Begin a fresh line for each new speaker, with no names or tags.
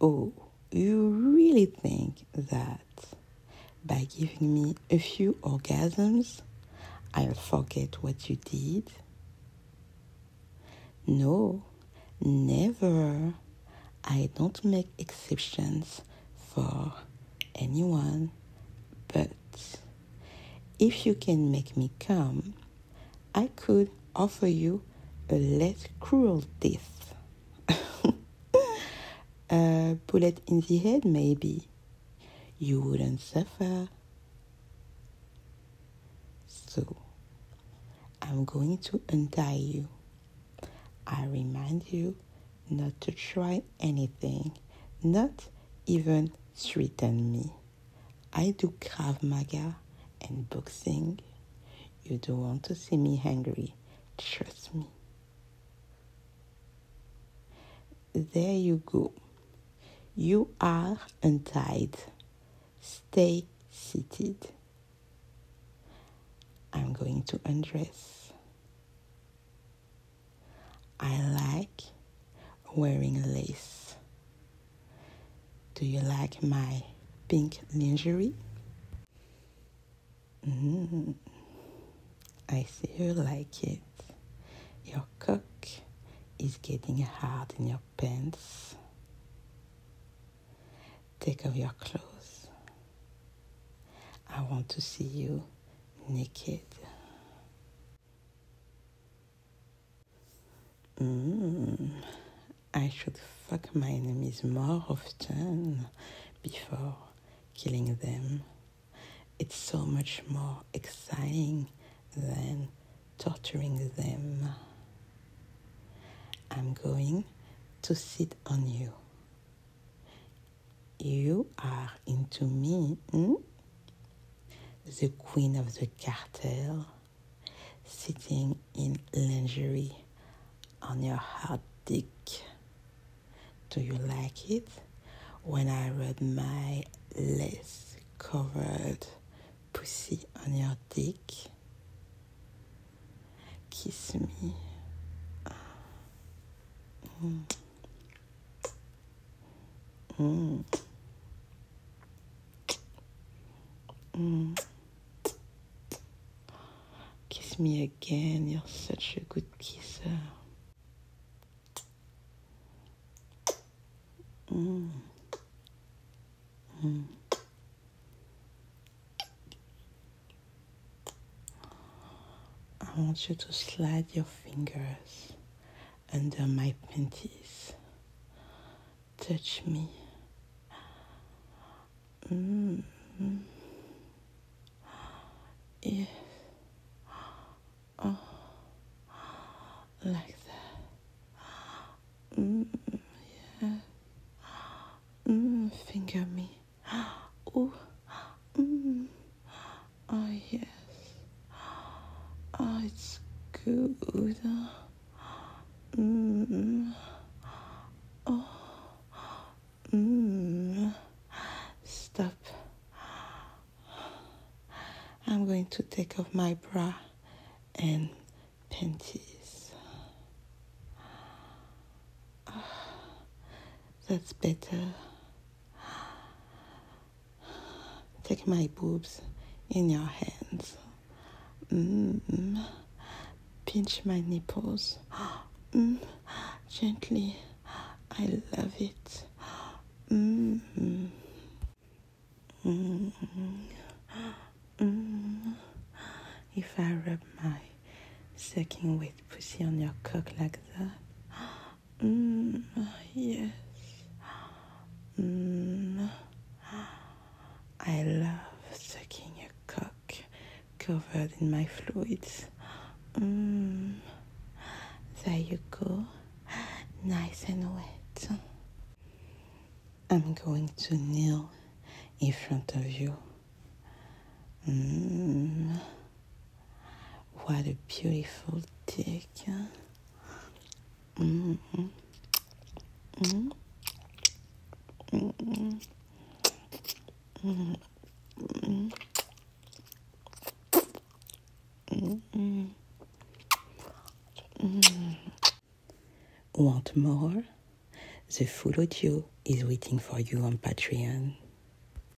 Oh, you really think that by giving me a few orgasms, I'll forget what you did? No, never. I don't make exceptions for anyone, but if you can make me come, I could offer you a less cruel death. A bullet in the head, maybe. You wouldn't suffer. So, I'm going to untie you. I remind you not to try anything, not even threaten me. I do Krav Maga and boxing. You don't want to see me angry, trust me. There you go. You are untied. Stay seated. I'm going to undress. I like wearing lace. Do you like my pink lingerie? I see you like it. Your cock is getting hard in your pants. Take off your clothes. I want to see you naked. I should fuck my enemies more often before killing them. It's so much more exciting than torturing them. I'm going to sit on you. You are into me, The queen of the cartel, sitting in lingerie on your hard dick. Do you like it when I rub my lace-covered pussy on your dick? Kiss me. Kiss me again, you're such a good kisser. I want you to slide your fingers under my panties. Touch me. Yeah. Oh, like that. Yeah. Finger me. Oh. Oh, yes. Oh, it's good. Stop. I'm going to take off my bra and panties. That's better. Take my boobs in your hands. Pinch my nipples. Gently. I love it. If I rub my sucking wet pussy on your cock like that. Yes. I love sucking your cock covered in my fluids. There you go. Nice and wet. I'm going to kneel in front of you. What a beautiful dick. Want more? The full audio is waiting for you on Patreon.